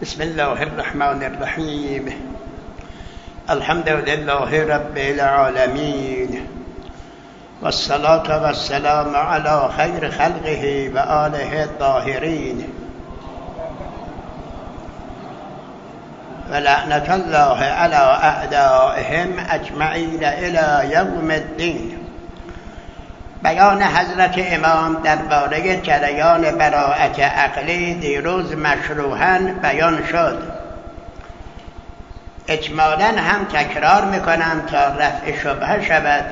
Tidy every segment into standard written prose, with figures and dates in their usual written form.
بسم الله الرحمن الرحیم. الحمد لله رب العالمین والصلاة والسلام علی خیر خلقه و آله الطاهرین و لعنت الله علی اعدائهم اجمعین الی یوم الدین. بیان حضرت امام درباره جریان براءت عقلی دیروز مشروحاً بیان شد. اجمالاً هم تکرار میکنم تا رفع شبهه شود.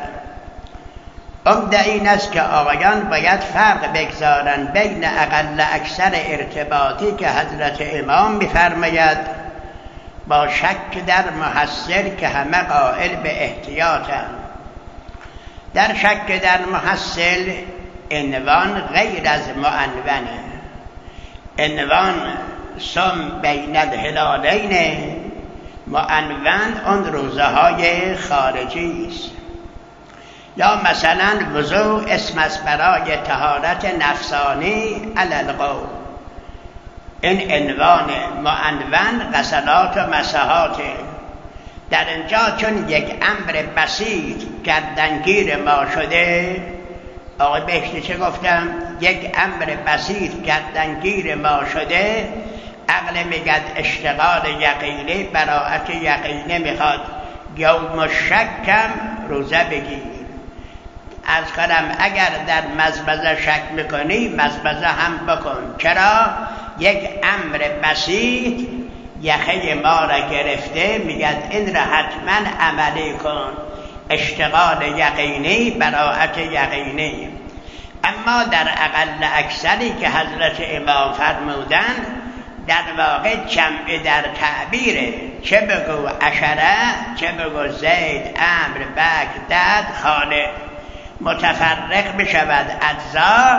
عمده این است که آقایان باید فرق بگذارند بین اقل اکثر ارتباطی که حضرت امام میفرماید با شک در محصل که همه قائل به احتیاطند. در شک در محصل عنوان غیر از معنونه. عنوان سم بین الهلالین، معنون اون روزه های خارجی است. یا مثلا وضوء اسم است برای طهارت نفسانی علی القول. این عنوان معنون غسلات و مسحات. در اینجا چون یک امر بسیط گردنگیر ما شده، آقای بهشتی چه گفتم؟ یک امر بسیط گردنگیر ما شده، عقل میگد اشتغال یقینی، براءت یقینی میخواد. یوم شکم روزه بگیر. از کنم اگر در مزبزه شک میکنی مزبزه هم بکن. چرا؟ یک امر بسیط یخه ما را گرفته، میگد این را حتما عملی کن. اشتغال یقینی، براءت یقینی. اما در اقل اکثری که حضرت امام فرمودن در واقع جمع در تعبیره. چه بگو عشره، چه بگو زید، امر، بکر، دد، خالق. متفرق بشود اجزا،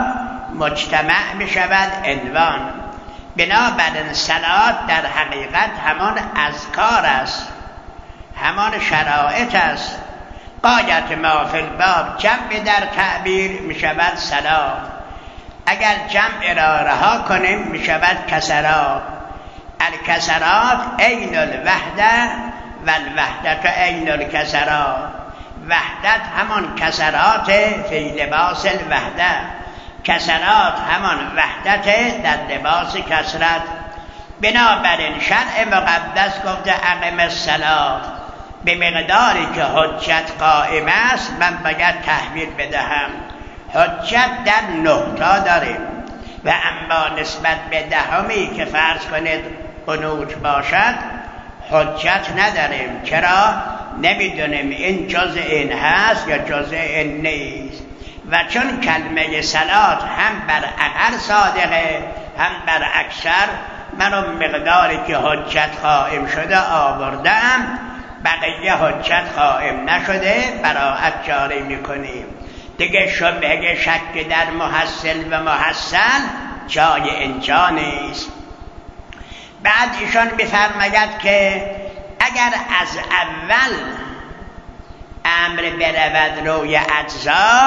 مجتمع بشود عنوان. بنابراین صلات در حقیقت همان اذکار است، همان شرائط است. غایت ما فی الباب جمع در تعبیر می شود صلات. اگر جمع را رها کنیم می شود کسرات. الکسرات عین الوحده و الوحدت عین الکسرات. وحدت همان کسرات فی لباس الوحده، کسرات همان وحدت در لباس کسرت. بنابراین شرع مقدس گفته اقم الصلاة، به مقداری که حجت قائم است من باید تحویل بدهم. حجت در 9 تا داریم و اما نسبت به دهمی که فرض کنید قنوت باشد حجت نداریم. چرا؟ نمیدونیم این جزء این هست یا جزء این نیست. و چون کلمه صلات هم بر اقل صادقه هم بر اکثر، من اون مقداری که حجت قائم شده آوردم، بقیه حجت قائم نشده براءت جاری میکنیم. دیگه شبهه شک در محصل و محصل جای اینجا نیست. بعد ایشان بفرماید که اگر از اول امر برود روی اجزا،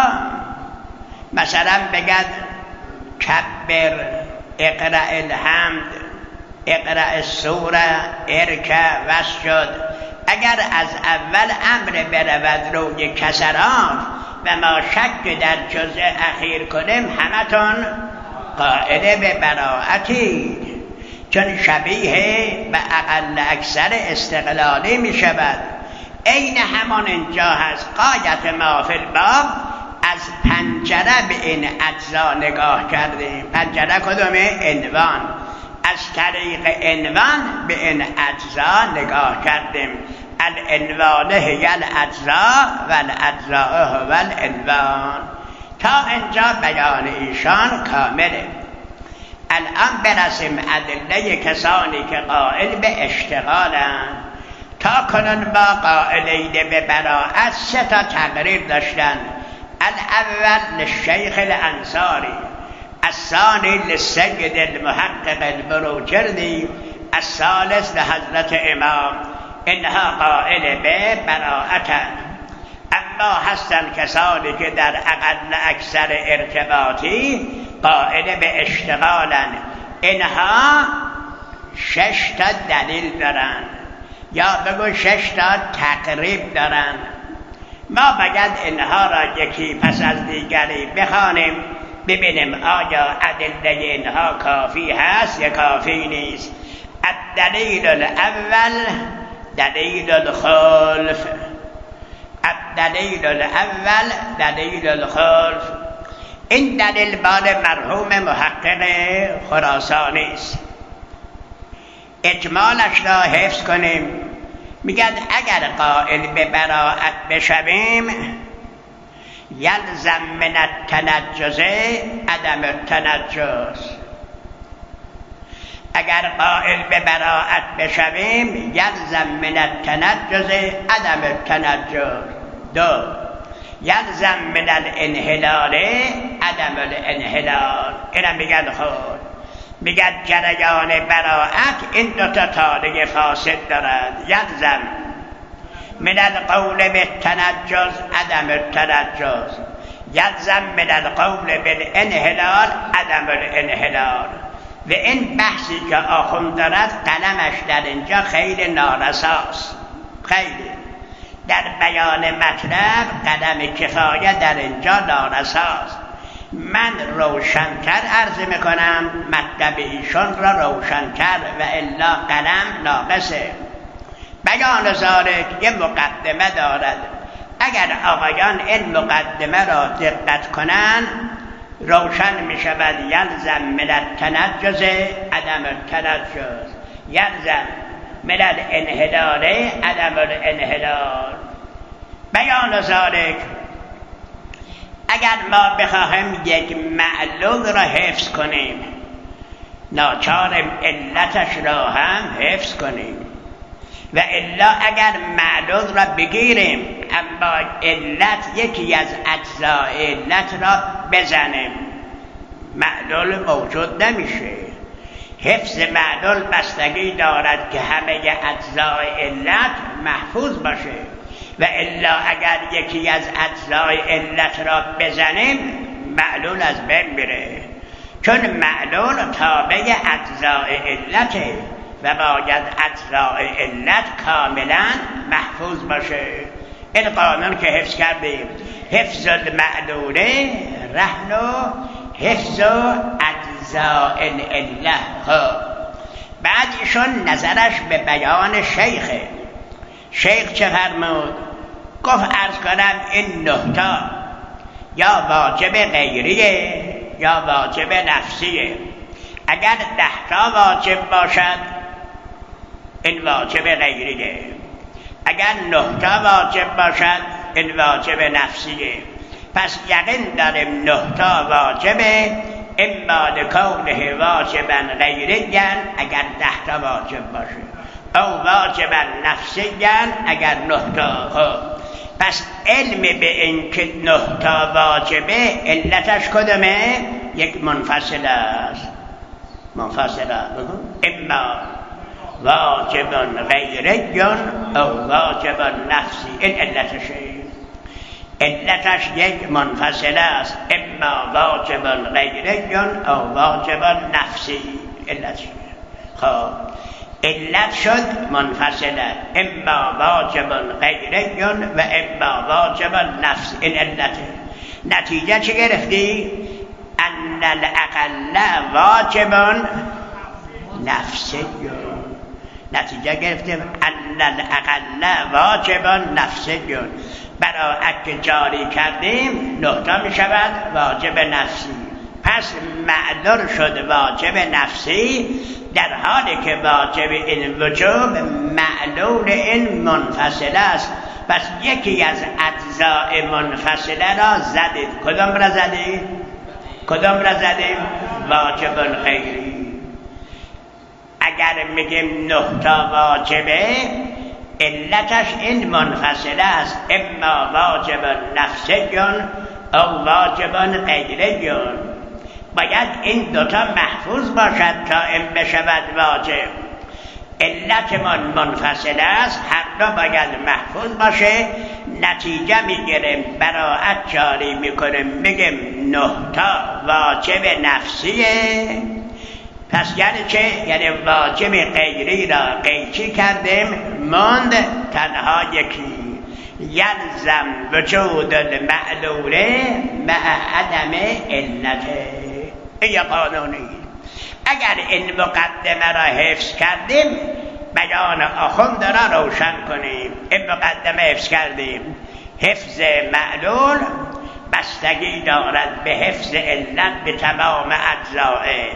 مثلا بگد کبر، اقرأ الحمد، اقرأ السوره، ارکع واسجد. اگر از اول امر برود روی کسرات و ما شک در جزء اخیر کنیم، همتون قائل به براءتی، چون شبیه به اقل اکثر استقلالی می شود. این همان اینجا هست. غایت ما فی الباب از پنجره به این اجزا نگاه کردیم. پنجره کدومه؟ عنوان. از طریق عنوان به این اجزا نگاه کردیم. العنوان هی الاجزا و الاجزا هو العنوان. تا اینجا بیان ایشان کامله. الان برسیم ادله کسانی که قائل به اشتغالند. تا کنون با قائلین به براءت 3 تا تقریر داشتن. الاول للشیخ الانصاری، الثانی للسید المحقق البروجردی، الثالث لحضرت امام. اینها قائل به براءت. اما هستن کسانی که در اقل اکثر ارتباطی قائل به اشتغالن. اینها 6 تا دلیل دارن یا بگو 6 تا تقریب دارن. ما باید اینها را یکی پس از دیگری بخوانیم ببینیم آیا ادله اینها کافی هست یا کافی نیست. الدلیل الاول دلیل الخلف. الدلیل الاول دلیل الخلف. این دلیل مال مرحوم محقق خراسانی است. اجمالش را حفظ کنیم. میگن اگر قائل به براءت بشویم یلزم من التنجس عدم التنجس. اگر قائل به براءت بشویم یلزم من التنجس عدم التنجس. 2 یلزم من الانحلال عدم الانحلال. اینم میگن خود میگن جریان براءت این 2 تا طالع فاسد دارد. یلزم من القول بالتنجس عدم التنجس. یلزم من القول بالانحلال عدم الانحلال. و این بحثی که آخوند دارد قلمش در اینجا خیلی نارساست. خیلی در بیان مطلب قلم کفایه در اینجا نارساست. من روشن‌تر عرض میکنم مطلب ایشان را روشن‌تر و الا قلم ناقصه. بیان ذالک یه مقدمه دارد. اگر آقایان این مقدمه را دقت کنن روشن می شود. یلزم من التنجس عدم التنجس. یلزم من الانحلال عدم الانحلال. بیان ذالک اگر ما بخواهیم یک معلول را حفظ کنیم ناچاریم علتش را هم حفظ کنیم و الا اگر معلول را بگیریم اما علت یکی از اجزای علت را بزنیم معلول موجود نمیشه. حفظ معلول بستگی دارد که همه اجزای علت محفوظ باشه و الا اگر یکی از اجزای علت را بزنیم معلول از بین میره، چون معلول تابع اجزای علته و باید اجزای علت کاملا محفوظ باشه. این قانون که حفظ کردیم حفظ المعلول رهن و حفظ اجزاء العله. بعد ایشون نظرش به بیان شیخ چه فرمود؟ گفت عرض کنم این 9 تا یا واجب غیریه یا واجب نفسیه. اگر 10 تا واجب باشد این واجب غیریه، اگر 9 تا واجب باشد این واجب نفسیه. پس یقین داریم 9 تا واجبه، اما لکونه واجبا غیریا اگر 10 تا واجب باشه او واجبا نفسیا اگر 9 تا. پس علم به این که 9 تا واجبه علتش کدومه؟ یک منفصل است. اما واجب غیری او واجب نفسی. این علتش یک منفصل است. اما واجب غیری او واجب نفسی. خب علت شد منفصله، اما واجب غیری و اما واجب نفسی. این علته. نتیجه چه گرفتی؟ ان الاقل واجب نفسی. نتیجه گرفتیم ان الاقل واجب نفسی. براءت که جاری کردیم 9 تا می شود واجب نفسی. پس معذور شد واجب نفسی، در حالی که واجب این وجوب معلول این منفصل است. پس یکی از اجزاء منفصله را زدید. کدام را زدید؟ واجب غیری. اگر میگیم 9 تا واجبه علتش این منفصل است. اما واجب نفسی او واجب غیری. باید این 2 تا محفوظ باشد تا این بشود واجب. علتمان منفصل است، هر 2 باید محفوظ باشه. نتیجه میگیریم براءت جاری میکنیم، میگیم 9 تا واجب نفسیه، پس یعنی چه؟ یعنی واجب غیری را قیچی کردیم، ماند تنها یکی. یلزم وجود المعلوله مع عدم علته. این قانونی. اگر این مقدمه را حفظ کردیم بیان آخوند را روشن کنیم. این مقدمه حفظ کردیم. حفظ معلول بستگی دارد به حفظ علت به تمام اجزای.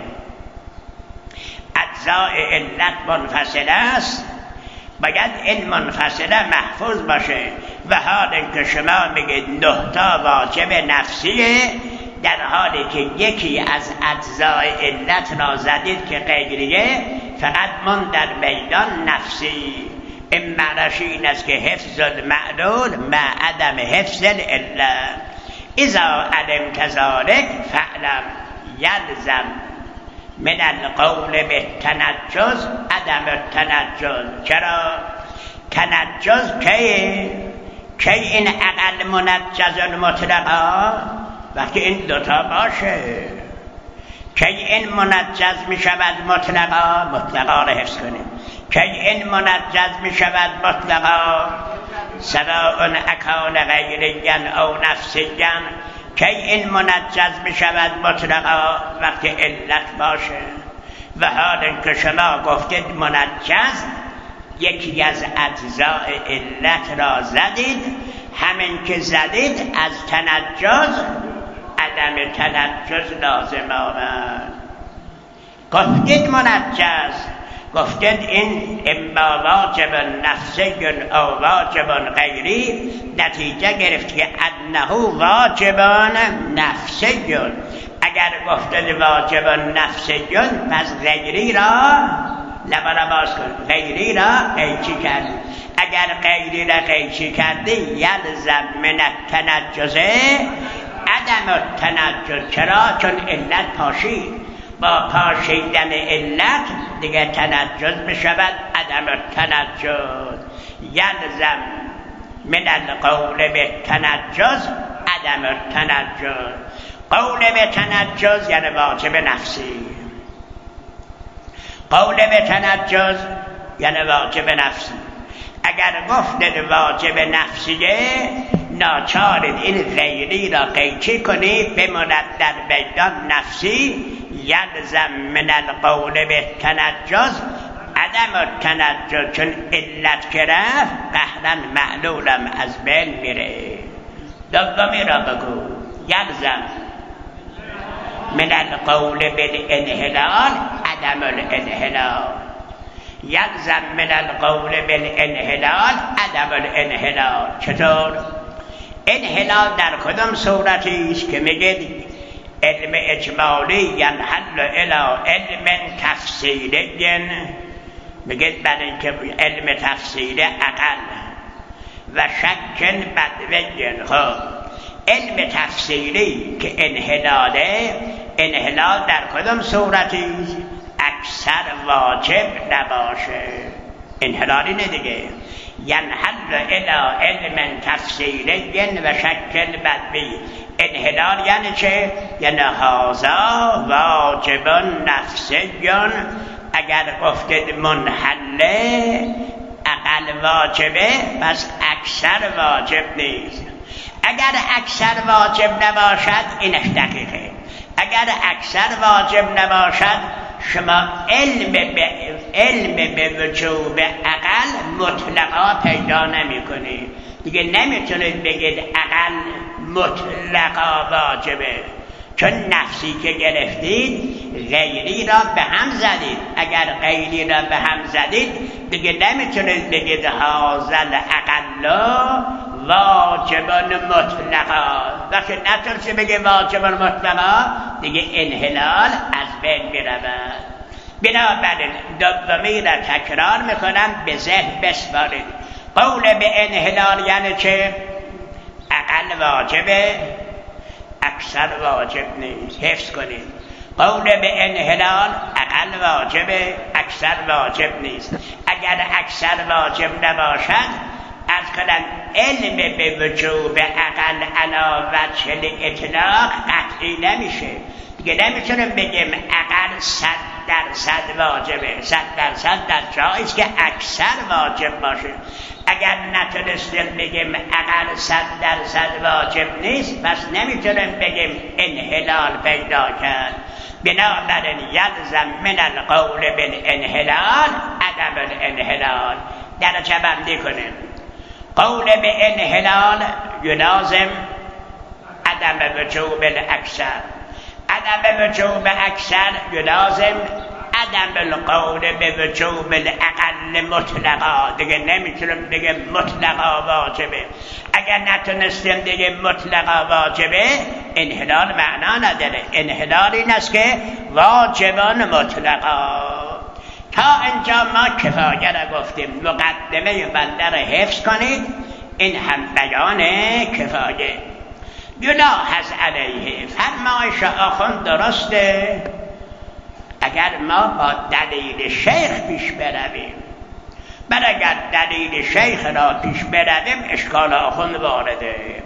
اجزای علت منفصله است، باید این منفصله محفوظ باشه. و حال که شما میگید 9 تا واجب نفسیه، در حالی که یکی از اجزای علت را زدید که غیریه، فقط من در میدان نفسی. این معنیش این است که حفظ المعلول مع عدم حفظ العلت. اذا علمت ذلك فاعلم یلزم من القول بالتنجز عدم التنجز. چرا؟ تنجز کی این عقل منجز مطلقا؟ وقتی این دوتا باشه. کی این منجز می شود مطلقا؟ مطلقا را حفظ کنیم. کی این منجز می شود مطلقا؟ سواء اکان غیریا او نفسیا. کی این منجز می شود مطلقا؟ وقتی علت باشه. و حال که شما گفتید منجز، یکی از اجزای علت را زدید، همین که زدید از تنجز عدم تنجز لازم آمد. گفتید منجز، گفتید این اما واجب نفسی او واجب غیری، نتیجه گرفت که انه واجب نفسی. اگر گفتید واجب نفسی پس غیری را لبالا باز کن، غیری را قیچی کردی. اگر غیری را قیچی کردی یلزم من التنجزه عدم التنجز. چرا؟ چون علت پاشید. با پاشیدن علت دیگه تنجز بشود عدم التنجز. یلزم من القول بالتنجز عدم التنجز. قول به تنجز یعنی واجب نفسی. قول به تنجز یعنی واجب نفسی. اگر گفتید واجب نفسیه، ناچارید این غیری را قیچی کنید بماند در میدان نفسی. یلزم من القول به تنجز عدم التنجز. چون علت که رفت قهرا معلولم از بین میره. دومی را بگو. یلزم من القول بالانحلال عدم الانحلال. یلزم من القول بالانحلال عدم الانحلال. چطور؟ انحلال در کدام صورتی است که میگید علم اجمالی ینحل الی علم تفصیلی؟ میگید برای اینکه علم تفصیلی عقل و شک بدوی. خب علم تفصیلی که انحلاله، انحلال در کدام صورتی است؟ اکثر واجب نباشه. انحلالی نه دیگه. ینحل الی علم تفصیلی و شکل بدوی. انحلال یعنی چه؟ یعنی هذا واجب نفسی. اگر گفتید منحله اقل واجبه، پس اکثر واجب نیست. اگر اکثر واجب نباشد اینش دقیقه. اگر اکثر واجب نباشد شما علم به وجوب عقل مطلقا پیدا نمی کنید. دیگه نمیتونید بگید عقل مطلقا واجبه، چون نفسی که گرفتید غیری را به هم زدید. اگر غیری را به هم زدید دیگه نمیتونید بگید هذا العقل واجب مطلقا. وقتی نتونید بگید واجب مطلقا دیگه انحلال از بین میرود. بنابراین دومی را تکرار میکنم، به ذهن بسپارید. قول به انحلال یعنی چه؟ عقل واجبه، اکثر واجب نیست. حفظ کنید. قول به انحلال عقل واجبه، اکثر واجب نیست. اگر اکثر واجب نباشد از کنن علم به وجوب عقل علا وجه اطلاق قطعی نمیشه. دیگه نمیتونم بگیم عقل 100% 100% واجبه، 100% در جایی است که اکثر واجب باشه. اگر نتونستیم بگیم اقل 100% واجب نیست، پس نمیتونیم بگیم انحلال پیدا کرد. بنابراین یلزم من القول بالانحلال عدم الانحلال. درجه بندی کنیم. قول به انحلال یلازم عدم وجوب الاکثر، عدم وجوب اکثر یلازم عدم القول به وجوب الاقل مطلقا. دیگه نمیتونم بگه مطلقا واجبه. اگر نتونستیم دیگه مطلقا واجبه، انحلال معنا نداره. انحلال این است که واجبان مطلقا. تا اینجا ما کفایه را گفتیم. مقدمه بنده را حفظ کنید. این هم بیان کفایه. یلاحظ علیه، فرمایش آخوند درسته اگر ما با دلیل شیخ پیش برویم. بل اگر دلیل شیخ را پیش برویم اشکال آخوند وارده.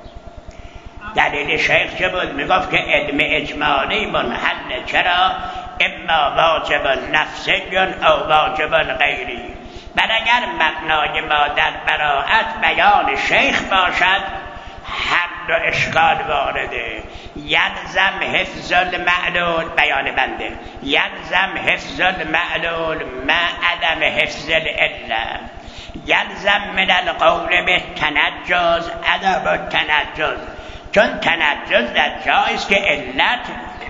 دلیل شیخ چه بود؟ میگفت که علم اجمالی منحل. چرا؟ اما واجب نفسی او واجب غیری. بل اگر مبنای ما در براءت بیان شیخ باشد هر دو اشکال وارده. یلزم حفظ المعلول، بیان بنده، یلزم حفظ المعلول ما عدم حفظ العله. یلزم من القول به تنجز عدم التنجز، چون تنجز در جایست که علت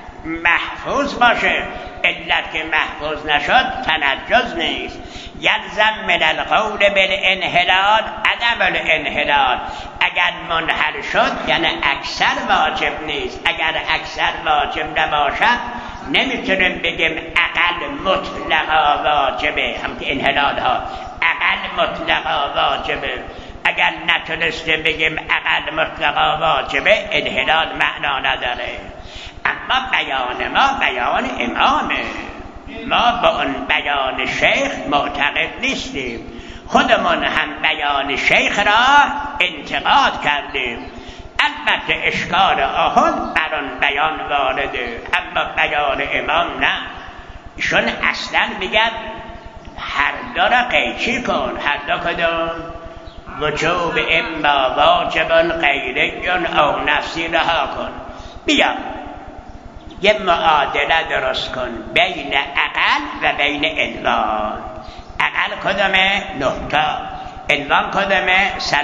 محفوظ باشه. علت که محفوظ نشد تنجز نیست. یلزم من القول بالانحلال عدم الانحلال. اگر منحل شد یعنی اکثر واجب نیست. اگر اکثر واجب نباشد نمیتونیم بگیم اقل مطلقا واجبه. هم که انحلال ها اقل مطلقا واجبه. اگر نتونستیم بگیم اقل مطلقا واجبه انحلال معنا نداره. اما بیان ما بیان امامه. ما با اون بیان شیخ معتقد نیستیم. خودمون هم بیان شیخ را انتقاد کردیم. البته اشکال آهن بر اون بیان وارده، اما بیان امام نه. ایشون اصلا میگن هر دو را قیچی کن. هر دو کدوم؟ وجوب اما واجب غیری او نفسی رها کن. بیا یه معادله درست کن بین اقل و بین عنوان. اقل کدامه؟ 9 تا. عنوان کدامه؟ 3.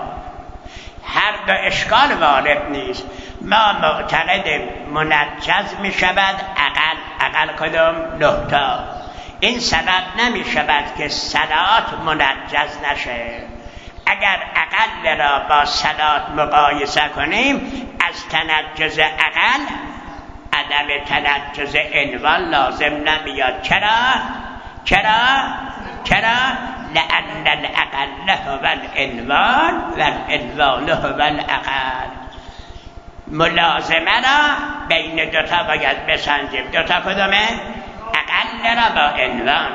هر دو اشکال وارد نیست. ما معتقد منجز می شود اقل. اقل کدام؟ 9 تا. این سبب نمی شود که صلات منجز نشه. اگر اقل را با صلات مقایسه کنیم از تنجز اقل عدم تنجز عنوان لازم نمیاد. چرا؟ لأن الاقل هو العنوان و العنوان هو الاقل. ملازمه را بین دوتا باید بسنجیم. دوتا کدامه؟ اقل را با عنوان.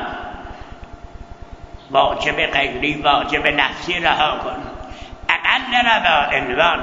واجب غیری واجب نفسی رها کن. اقل را با عنوان.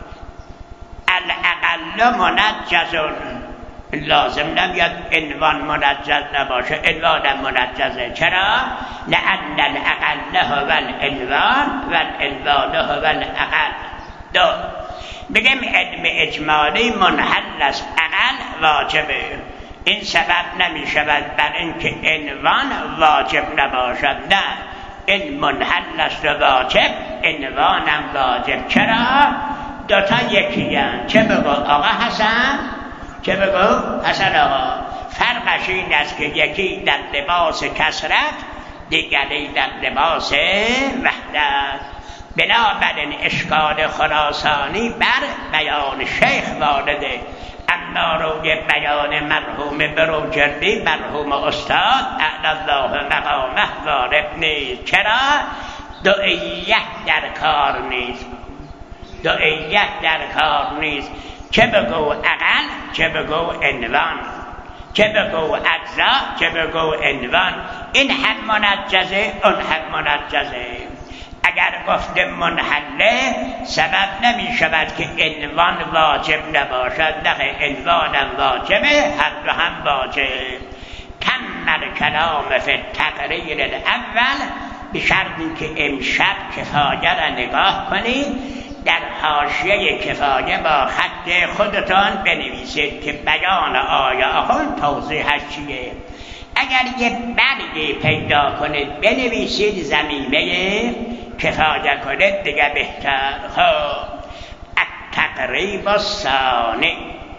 الاقل منجزون، لازم نمیاد عنوان منجز نباشه. عنوان منجزه. چرا؟ لأن الاقل هو العنوان و العنوان هو الاقل. 2. بگیم علم اجمالی منحل است، اقل واجبه. این سبب نمی شود بر اینکه عنوان واجب نباشد. نه، این منحل است و واجب، عنوانم واجب. چرا؟ دوتا یکی هستند. چه بگو آقا حسن؟ چه بگو حسن آقا؟ فرقش این است که یکی در لباس کثرت، دیگری در لباس وحدت. بنابراین اشکال خراسانی بر بیان شیخ وارده، اما روی بیان مرحوم بروجردی مرحوم استاد اعلی الله مقامه وارد نیست. چرا؟ دعیت در کار نیست. دعیت در کار نیست. چه بگو اقل، چه بگو عنوان، چه بگو اجزا، چه بگو عنوان. این هم منجزه، اون هم منجزه. اگر گفته منحله سبب نمی شود که عنوان واجب نباشد. نه، عنوانم واجبه، هر دو هم واجب. اما کلام فی التقریر الاول، به شرطی که امشب کفایه را نگاه کنید، در حاشیه کفایه با خط خودتان بنویسید که بیان آیه آخوند توضیحش چیه. اگر یه برگی پیدا کنید بنویسید ضمیمه کفایه کنید دیگه بهتر. خب التقریب الثانی،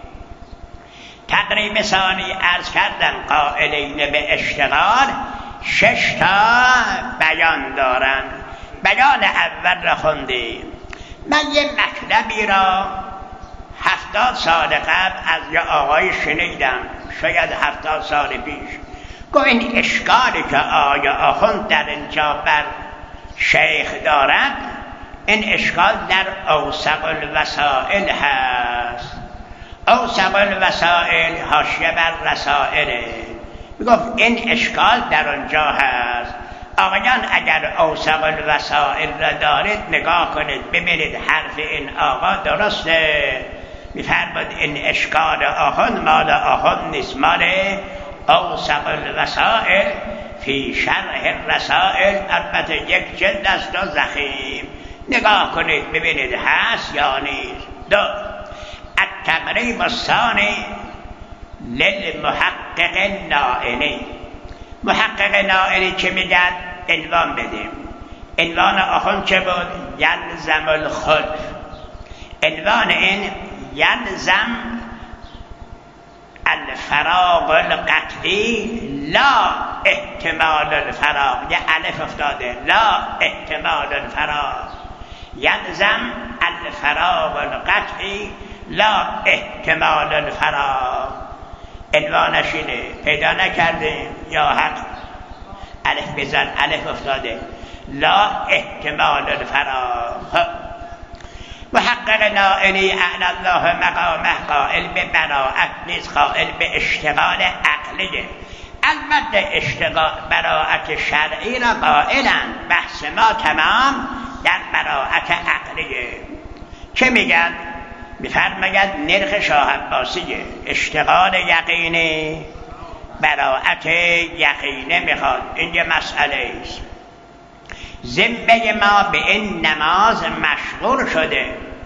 تقریب ثانی عرض کردم قائلین به اشتغال 6 تا بیان دارن. بیان اول را خوندیم. من یه مطلبی را 70 سال قبل از یه آقای شنیدم، شاید 70 سال پیش، گفت این اشکالی که آیا آخوند در اینجا بر شیخ دارد، این اشکال در اوثق الوسائل هست. اوثق الوسائل حاشیه بر رسائله، میگفت این اشکال در آنجا هست. آقایان اگر اوثق الوسائل را دارید نگاه کنید ببینید حرف این آقا درسته. میفرماد این اشکال آخوند مال آخوند نیست، مال اوثق الوسائل فی شرح الرسائل، البته یک جلد است و ضخیم. نگاه کنید ببینید هست یا نیست. دو التقریب الثانی للمحقق النائلی. محقق نائلی که میگن عنوان بدیم. عنوان آخوند چه بود؟ یلزم الخلف. عنوان این یلزم الفراغ القطعی لا احتمال الفراغ. یه الف افتاده، لا احتمال الفراغ. یلزم الفراغ القطعی لا احتمال الفراغ. عنوانش اینه. پیدا نکردیم یا حق الف بزن، الف افتاده، لا احتمال الفراغ. محقق نائلی اعلی الله مقامه قائل به براءت نیست، قائل به اشتغال عقلیه. البته اشتغال براءت شرعی را قائلند. بحث ما تمام در براءت عقلیه. چه میگن؟ میفرماید نرخ شاه عباسیه، اشتغال یقینی براءت یقینه میخواد. این یه مسئله است. ذمه ما به این نماز مشغول شده.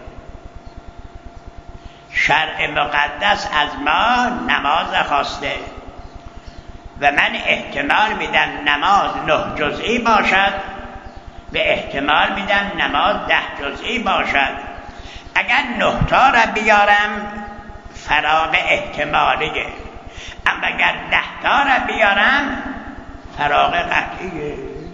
شرع مقدس از ما نماز خواسته و من احتمال میدم نماز 9 جزئی باشد و احتمال میدم نماز 10 جزئی باشد. اگر 9 تا را بیارم فراغ احتمالیه، اما اگر 10 تا را بیارم فراغ قطعیه.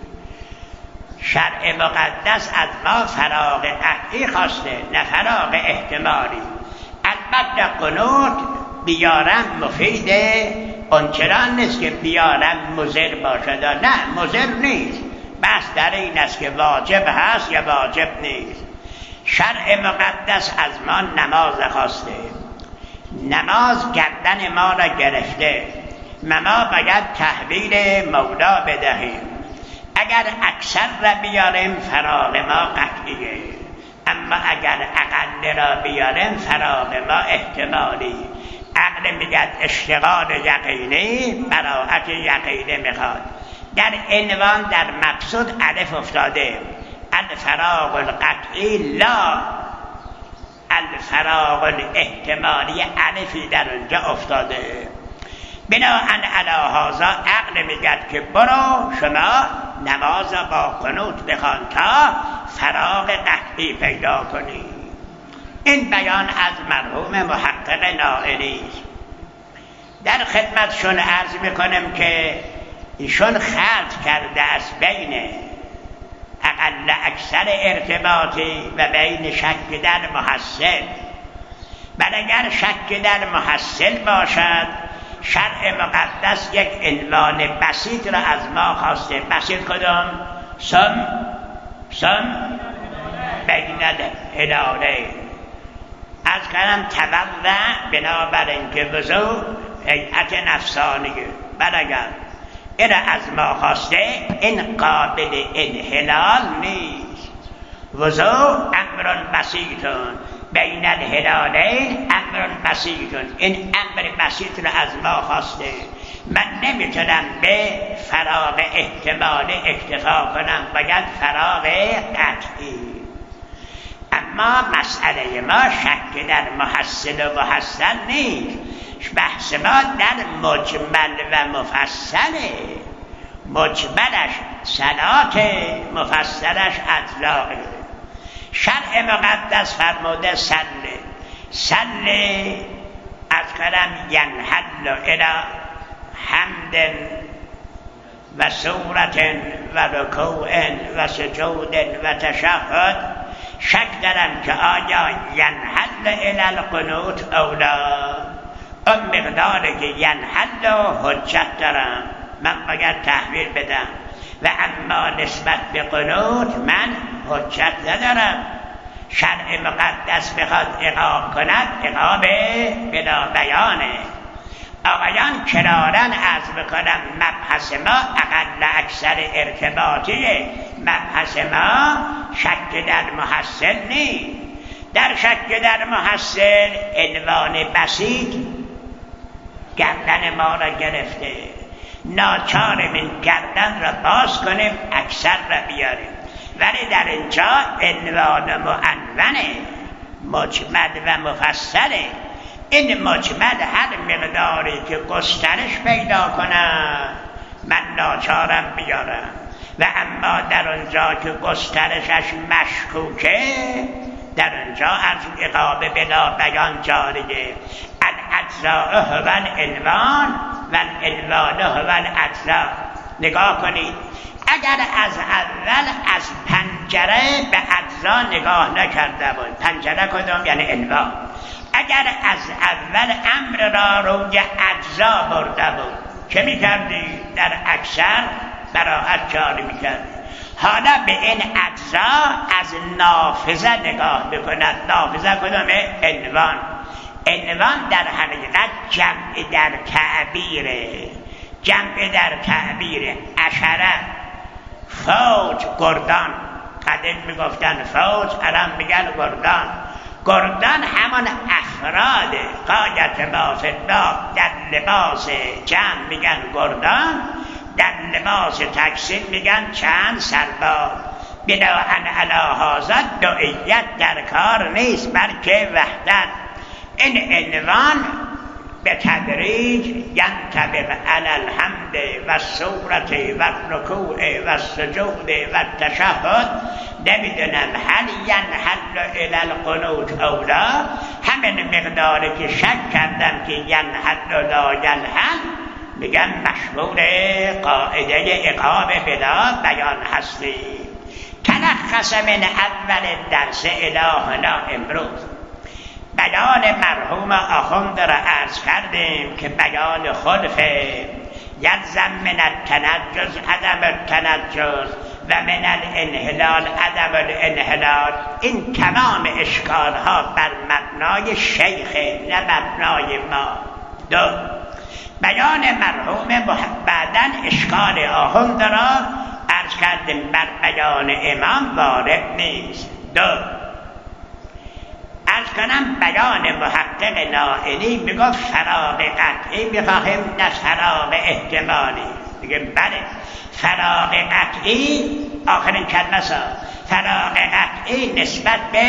شرع مقدس از ما فراغ قطعی خواسته نه فراغ احتمالی. البته قنوت بیارم مفیده، اونچنان نیست که بیارم مضر باشد. نه مضر نیست، بس در این است که واجب هست یا واجب نیست. شرع مقدس از ما نماز خواسته، نماز گردن ما را گرفته، ما باید تحویل مولا بدهیم. اگر اکثر را بیاریم فراغ ما قطعیه، اما اگر اقل را بیاریم فراغ ما احتمالی. عقل میگه اشتغال یقینی براءت یقینی میخواد. در عنوان در مقصود الف افتاده، الفراغ القطعی لا الفراغ الاحتمالی، الفی در اونجا افتاده. بناهن علی هذا عقل میگد که برو شما نماز با قنوت بخوان تا فراغ قطعی پیدا کنی. این بیان از مرحوم محقق نائلی. در خدمتشون عرض میکنم که ایشون خلط کرده است بین اقل اکثر ارتباطی و بین شک در محصل. بل اگر شک در محصل باشد شرع مقدس یک عنوان بسیط را از ما خواسته. بسیط کدام؟ سم بین الهلالین. از کنم توضع بنابر اینکه وضو هیئت نفسانیه. بل اگر این از ما خواسته این قابل انحلال نیست. وضو امر بسیطون بین الهلالین امر بسیطون. این امر بسیط را از ما خواسته. من نمیتونم به فراغ احتمال اکتفا کنم، باید فراغ قطعی. اما مسئله ما شک در محصل و محصل نیست، بحث ما در مجمل و مفصله. مجملش صلات، مفصلش اجزاء. شرع مقدس فرموده صل از کلم ینحل الى حمد و صورت و رکوع و سجود و تشهد. شک دارم که آیا ینحل الى القنوت اولا، اون مقداری که ینحل حجت دارم، من باید تحویل بدم، و اما نسبت به قنوت من حجت ندارم. شرع مقدس بخواد عقاب کند، عقاب بلا بیانه. آقایان کرارن عرض بکنم مبحث ما اقل اکثر ارتباطیه. مبحث ما شک در محصل نیست. در شک در محصل عنوان بسیط گردن ما را گرفته، ناچاریم این گردن را باز کنیم، اکثر را بیاریم. ولی در اینجا عنوان معنونه، مجمل و مفصله. این مجمل هر مقداری که گسترش پیدا کنه من ناچارم بیارم، و اما در اونجا که گسترشش مشکوکه، در اونجا از عقاب بلا بیان جاریه. الاجزاء هو العنوان و العنوان هو الاجزاء. نگاه کنید، اگر از اول از پنجره به اجزا نگاه نکرده بود، پنجره کدوم؟ یعنی عنوان. اگر از اول امر را روی اجزا برده بود، چه میکردی؟ در اکثر براحت جاری میکردی. حالا به این اجزا از نافذه نگاه بکند. نافذه کدومه؟ عنوان. عنوان در حقیقت جمع در تعبیره. جمع در تعبیره. عشره، فوج، گردان. قدیم میگفتن فوج، الان میگن گردان. گردان همان افراد غایت بافداد در لباس جمع میگن گردان، در لباس تکسیر میگن چند سرباز. بناهن علی هذا دعیت در کار نیست، بلکه وحدت. این عنوان به تدریج ینطبق علی الحمد و صورت و رکوع و سجود و تشهد. نمیدونم هل ینحل الی القنوت اولا، همین مقداری که شک کردم که ینحل لا ینحل، میگن مشمول قاعده عقاب بلا بیان هستی. تلخص من اول درس الهنا امروز بیان مرحوم آخوند را عرض کردیم که بیان خلفه. یلزم من التنجز عدم التنجز و من الانحلال عدم الانحلال. این تمام اشکال ها بر مبنای شیخه، نه مبنای ما. دو، بیان مرحوم بعدن اشکال آخوند را عرض کردیم بر بیان امام وارد نیست. دو، عرض کنم بیان محقق نائلی میگفت فراغ قطعی میخواهیم، نه فراغ احتمالی. دیگه بله، فراغ قطعی آخرین کلمه سا، فراغ قطعی نسبت به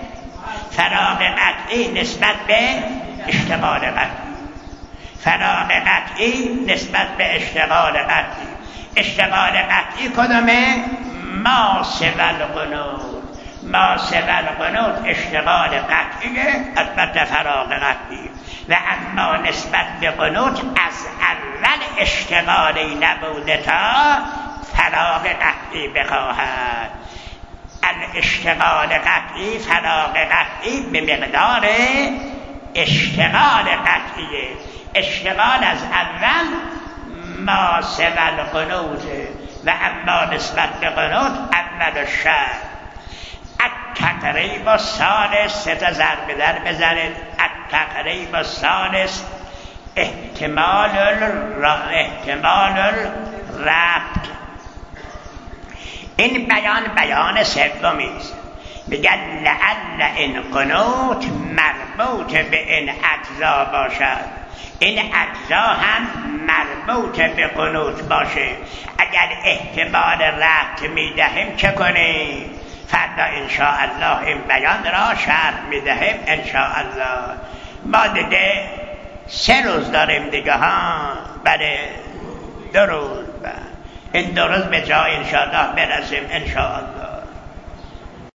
اشتغال قطعی. فراغ قطعی نسبت به اشتغال قطعی. اشتغال قطعی کدومه؟ ما سوى القنوت. ما سوى القنوت اشتغال قطعیه، البته فراغ قطعی. و اما نسبت به قنوت از اول اشتغالی نبوده تا فراغ قطعی بخواهد. الاشتغال قطعی، فراغ قطعی به مقدار اشتغال قطعیه. اشتغال از اول ما سوى القنوت و اما نسبت به قنوت اول الشهر. التقریب الثالث، سه تا ضرب در بزنید. التقریب الثالث احتمال الربط. این بیان سومی است. میگن لعل این قنوت مربوط به این اجزا باشد. این اجزا هم مربوط به قنوت باشه. اگر احتمال ربط میدهیم چه کنیم؟ فردا انشاءالله این بیان را شرح میدهیم انشاءالله. ما دیگه 3 روز داریم دیگه ها. بله 2 روز. این 2 روز به جای انشاءالله برسیم انشاءالله.